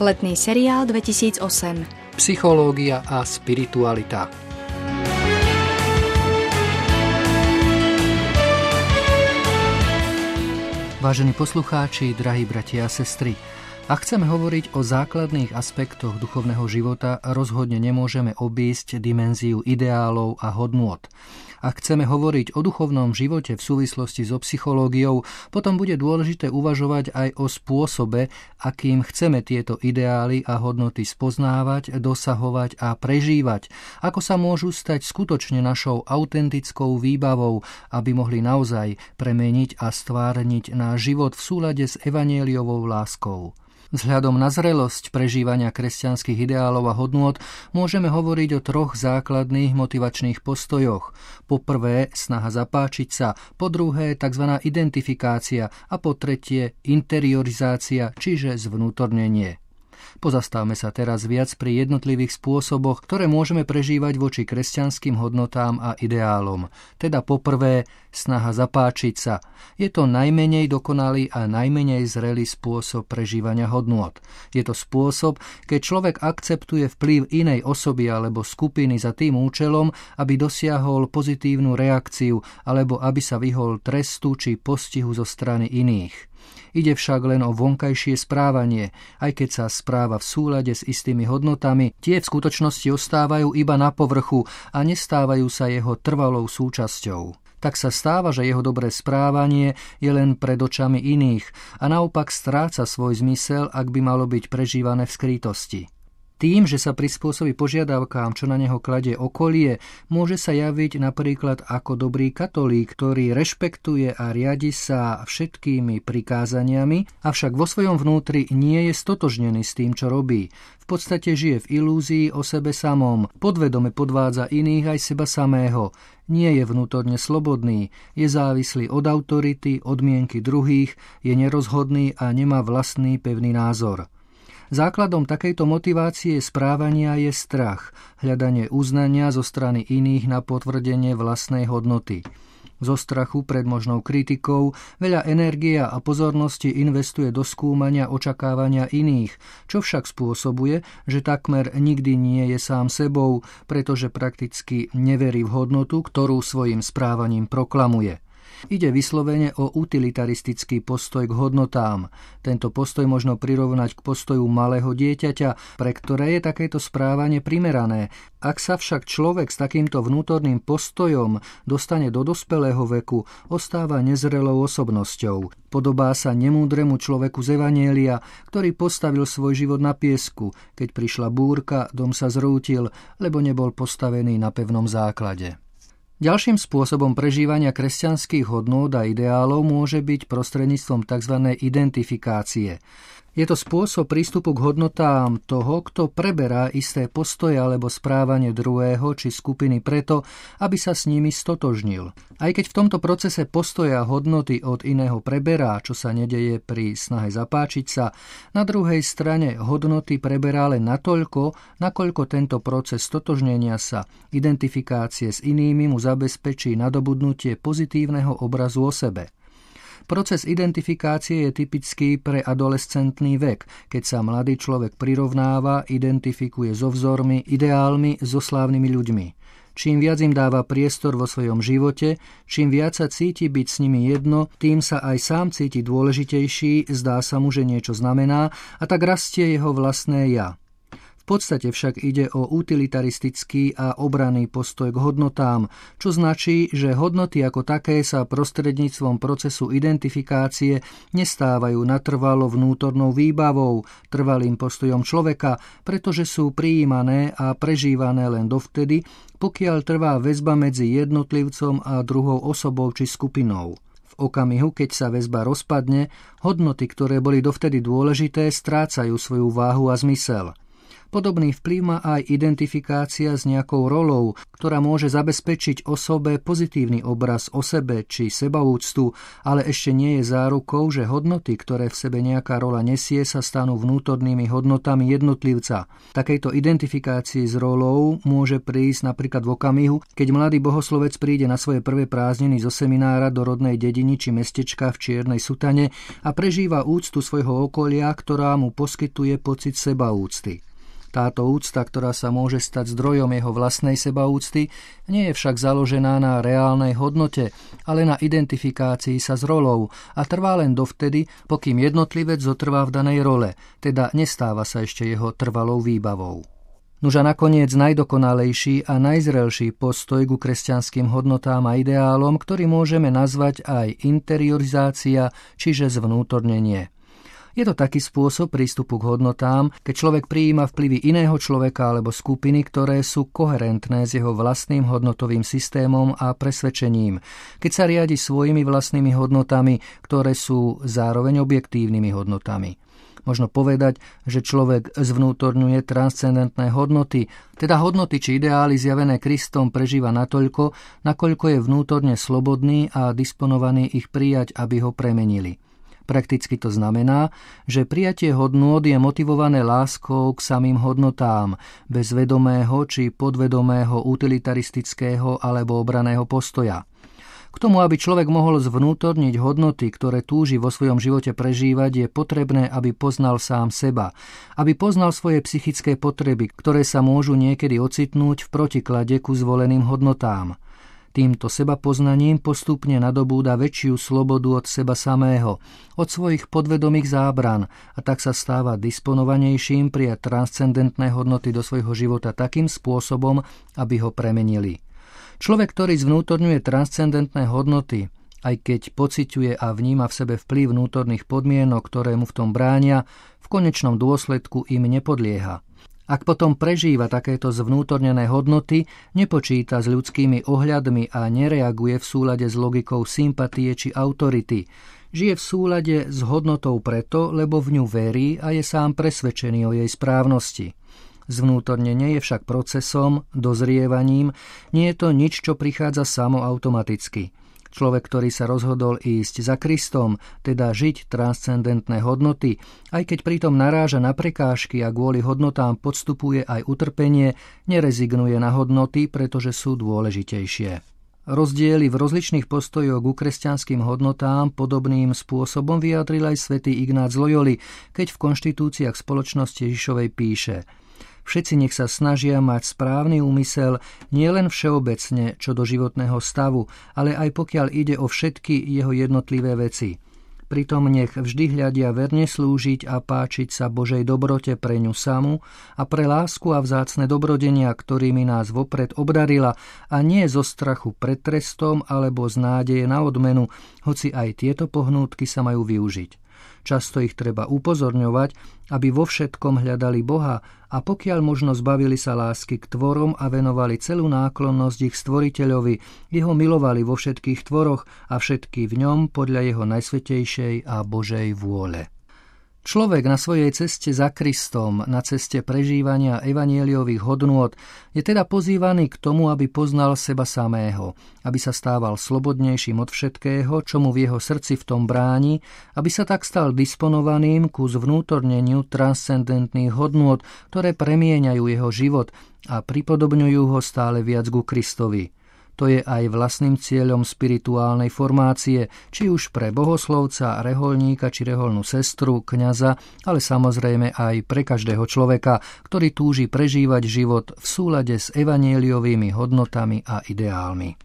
Letný seriál 2008. Psychológia a spiritualita. Vážení poslucháči, drahí bratia a sestry, ak chceme hovoriť o základných aspektoch duchovného života, rozhodne nemôžeme obísť dimenziu ideálov a hodnôt. Ak chceme hovoriť o duchovnom živote v súvislosti so psychológiou, potom bude dôležité uvažovať aj o spôsobe, akým chceme tieto ideály a hodnoty spoznávať, dosahovať a prežívať, ako sa môžu stať skutočne našou autentickou výbavou, aby mohli naozaj premeniť a stvárniť náš život v súlade s evanjeliovou láskou. Vzhľadom na zrelosť prežívania kresťanských ideálov a hodnôt môžeme hovoriť o troch základných motivačných postojoch. Po prvé, snaha zapáčiť sa, po druhé, tzv. Identifikácia a po tretie, interiorizácia, čiže zvnútornenie. Pozastavme sa teraz viac pri jednotlivých spôsoboch, ktoré môžeme prežívať voči kresťanským hodnotám a ideálom. Teda poprvé, snaha zapáčiť sa. Je to najmenej dokonalý a najmenej zrelý spôsob prežívania hodnôt. Je to spôsob, keď človek akceptuje vplyv inej osoby alebo skupiny za tým účelom, aby dosiahol pozitívnu reakciu alebo aby sa vyhol trestu či postihu zo strany iných. Ide však len o vonkajšie správanie, aj keď sa správa v súlade s istými hodnotami, tie v skutočnosti ostávajú iba na povrchu a nestávajú sa jeho trvalou súčasťou. Tak sa stáva, že jeho dobré správanie je len pred očami iných a naopak stráca svoj zmysel, ak by malo byť prežívané v skrytosti. Tým, že sa prispôsobí požiadavkám, čo na neho kladie okolie, môže sa javiť napríklad ako dobrý katolík, ktorý rešpektuje a riadi sa všetkými prikázaniami, avšak vo svojom vnútri nie je stotožnený s tým, čo robí. V podstate žije v ilúzii o sebe samom, podvedome podvádza iných aj seba samého. Nie je vnútorne slobodný, je závislý od autority, od mienky druhých, je nerozhodný a nemá vlastný pevný názor. Základom takejto motivácie správania je strach, hľadanie uznania zo strany iných na potvrdenie vlastnej hodnoty. Zo strachu pred možnou kritikou veľa energie a pozornosti investuje do skúmania očakávania iných, čo však spôsobuje, že takmer nikdy nie je sám sebou, pretože prakticky neverí v hodnotu, ktorú svojim správaním proklamuje. Ide vyslovene o utilitaristický postoj k hodnotám. Tento postoj možno prirovnať k postoju malého dieťaťa, pre ktoré je takéto správanie primerané. Ak sa však človek s takýmto vnútorným postojom dostane do dospelého veku, ostáva nezrelou osobnosťou. Podobá sa nemúdremu človeku z Evanjelia, ktorý postavil svoj život na piesku. Keď prišla búrka, dom sa zrútil, lebo nebol postavený na pevnom základe. Ďalším spôsobom prežívania kresťanských hodnôt a ideálov môže byť prostredníctvom tzv. Identifikácie. Je to spôsob prístupu k hodnotám toho, kto preberá isté postoje alebo správanie druhého či skupiny preto, aby sa s nimi stotožnil. Aj keď v tomto procese postoja hodnoty od iného preberá, čo sa nedeje pri snahe zapáčiť sa, na druhej strane hodnoty preberá len natoľko, nakoľko tento proces stotožnenia sa, identifikácie s inými mu zabezpečí nadobudnutie pozitívneho obrazu o sebe. Proces identifikácie je typický pre adolescentný vek, keď sa mladý človek prirovnáva, identifikuje so vzormi, ideálmi, so slávnymi ľuďmi. Čím viac im dáva priestor vo svojom živote, čím viac sa cíti byť s nimi jedno, tým sa aj sám cíti dôležitejší, zdá sa mu, že niečo znamená a tak rastie jeho vlastné ja. V podstate však ide o utilitaristický a obranný postoj k hodnotám, čo značí, že hodnoty ako také sa prostredníctvom procesu identifikácie nestávajú natrvalo vnútornou výbavou, trvalým postojom človeka, pretože sú prijímané a prežívané len dovtedy, pokiaľ trvá väzba medzi jednotlivcom a druhou osobou či skupinou. V okamihu, keď sa väzba rozpadne, hodnoty, ktoré boli dovtedy dôležité, strácajú svoju váhu a zmysel. Podobný vplyv má aj identifikácia s nejakou rolou, ktorá môže zabezpečiť osobe pozitívny obraz o sebe či sebaúctu, ale ešte nie je zárukou, že hodnoty, ktoré v sebe nejaká rola nesie, sa stanú vnútornými hodnotami jednotlivca. Takejto identifikácii s rolou môže prísť napríklad v okamihu, keď mladý bohoslovec príde na svoje prvé prázdniny zo seminára do rodnej dediny či mestečka v čiernej sutane a prežíva úctu svojho okolia, ktorá mu poskytuje pocit sebaúcty. Táto úcta, ktorá sa môže stať zdrojom jeho vlastnej sebaúcty, nie je však založená na reálnej hodnote, ale na identifikácii sa s rolou a trvá len dovtedy, pokým jednotlivec zotrvá v danej role, teda nestáva sa ešte jeho trvalou výbavou. Nuž a nakoniec najdokonalejší a najzrelší postoj ku kresťanským hodnotám a ideálom, ktorý môžeme nazvať aj interiorizácia, čiže zvnútornenie. Je to taký spôsob prístupu k hodnotám, keď človek prijíma vplyvy iného človeka alebo skupiny, ktoré sú koherentné s jeho vlastným hodnotovým systémom a presvedčením, keď sa riadi svojimi vlastnými hodnotami, ktoré sú zároveň objektívnymi hodnotami. Možno povedať, že človek zvnútorňuje transcendentné hodnoty, teda hodnoty či ideály zjavené Kristom prežíva natoľko, nakoľko je vnútorne slobodný a disponovaný ich prijať, aby ho premenili. Prakticky to znamená, že prijatie hodnôt je motivované láskou k samým hodnotám, bez vedomého či podvedomého utilitaristického alebo obraného postoja. K tomu, aby človek mohol zvnútorniť hodnoty, ktoré túži vo svojom živote prežívať, je potrebné, aby poznal sám seba, aby poznal svoje psychické potreby, ktoré sa môžu niekedy ocitnúť v protiklade ku zvoleným hodnotám. Týmto sebapoznaním postupne nadobúda väčšiu slobodu od seba samého, od svojich podvedomých zábran a tak sa stáva disponovanejším prijať transcendentné hodnoty do svojho života takým spôsobom, aby ho premenili. Človek, ktorý zvnútorňuje transcendentné hodnoty, aj keď pociťuje a vníma v sebe vplyv vnútorných podmienok, ktoré mu v tom bránia, v konečnom dôsledku im nepodlieha. Ak potom prežíva takéto zvnútornené hodnoty, nepočíta s ľudskými ohľadmi a nereaguje v súlade s logikou sympatie či autority. Žije v súlade s hodnotou preto, lebo v ňu verí a je sám presvedčený o jej správnosti. Zvnútornenie je však procesom, dozrievaním, nie je to nič, čo prichádza samo automaticky. Človek, ktorý sa rozhodol ísť za Kristom, teda žiť transcendentné hodnoty, aj keď pritom naráža na prekážky a kvôli hodnotám podstupuje aj utrpenie, nerezignuje na hodnoty, pretože sú dôležitejšie. Rozdiely v rozličných postojoch ku kresťanským hodnotám podobným spôsobom vyjadril aj svätý Ignác z Loyoli, keď v konštitúciách spoločnosti Ježišovej píše: Všetci nech sa snažia mať správny úmysel nielen všeobecne čo do životného stavu, ale aj pokiaľ ide o všetky jeho jednotlivé veci. Pritom nech vždy hľadia verne slúžiť a páčiť sa Božej dobrote pre ňu samu a pre lásku a vzácne dobrodenia, ktorými nás vopred obdarila, a nie zo strachu pred trestom alebo z nádeje na odmenu, hoci aj tieto pohnútky sa majú využiť. Často ich treba upozorňovať, aby vo všetkom hľadali Boha a pokiaľ možno zbavili sa lásky k tvorom a venovali celú náklonnosť ich stvoriteľovi, jeho milovali vo všetkých tvoroch a všetky v ňom podľa jeho najsvätejšej a Božej vôle. Človek na svojej ceste za Kristom, na ceste prežívania evanjeliových hodnôt, je teda pozývaný k tomu, aby poznal seba samého, aby sa stával slobodnejším od všetkého, čo mu v jeho srdci v tom bráni, aby sa tak stal disponovaným ku zvnútorneniu transcendentných hodnôt, ktoré premieňajú jeho život a pripodobňujú ho stále viac ku Kristovi. To je aj vlastným cieľom spirituálnej formácie, či už pre bohoslovca, rehoľníka či rehoľnú sestru, kňaza, ale samozrejme aj pre každého človeka, ktorý túži prežívať život v súlade s evanjeliovými hodnotami a ideálmi.